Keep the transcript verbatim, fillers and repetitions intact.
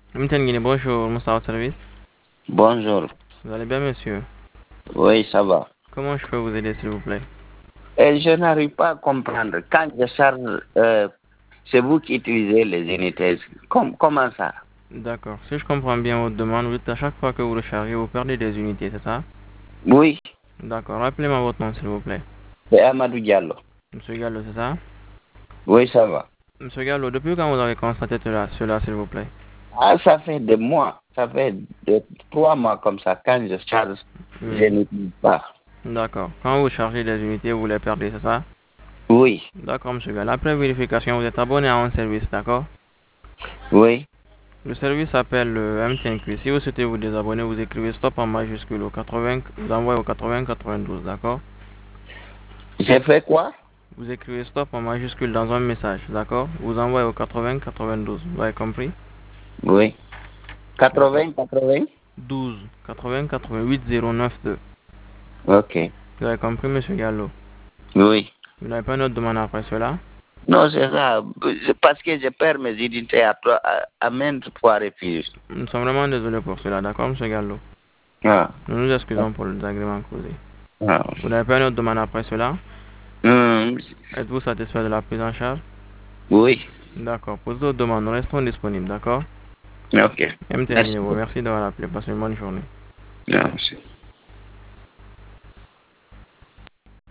Mten Guinée, bonjour, Moustapha Service. Bonjour. Vous allez bien, monsieur? Oui, ça va. Comment je peux vous aider, s'il vous plaît? Et je n'arrive pas à comprendre. Quand je charge, euh, c'est vous qui utilisez les unités. Com- comment ça? D'accord. Si je comprends bien votre demande, vous dites à chaque fois que vous rechargez, vous perdez des unités, c'est ça? Oui, D'accord. Rappelez-moi votre nom, s'il vous plaît. c'est Amadou Diallo. Monsieur Gallo, c'est ça? Oui, ça va. Monsieur Gallo, depuis quand vous avez constaté cela, cela, s'il vous plaît? Ah, ça fait des mois. Ça fait de, trois mois comme ça. Quand je charge, je Oui. n'utilise pas. D'accord. Quand vous chargez des unités, vous les perdez, c'est ça? Oui, D'accord, monsieur Gallo. Après vérification, vous êtes abonné à un service, d'accord? oui. Le service s'appelle le M T N Q. Si vous souhaitez vous désabonner, vous écrivez stop en majuscule au quatre-vingts, vous envoyez au quatre-vingts quatre-vingt-douze, d'accord? J'ai fait quoi? Vous écrivez stop en majuscule dans un message, d'accord? Vous envoyez au quatre-vingts quatre-vingt-douze. Vous avez compris? Oui. D'accord. quatre-vingts, quatre-vingts. douze quatre-vingts quatre-vingt-huit zéro neuf deux. Ok. Vous avez compris, monsieur Gallo? Oui. Vous n'avez pas une autre demande après cela? Non, c'est ça. C'est parce que je perds mes unités à, trois- à, à maintes fois refusées. Nous sommes vraiment désolés pour cela, d'accord, monsieur Gallo? Ah. Nous nous excusons pour le désagrément causé. Ah. Vous n'avez pas une autre demande après cela? Hum, Êtes-vous satisfait de la prise en charge? oui. D'accord. Pour d'autres demandes, nous restons disponibles, d'accord? Ok. M T N Merci Guinée, vous beaucoup. remercie d'avoir appelé. Passez une bonne journée. Merci.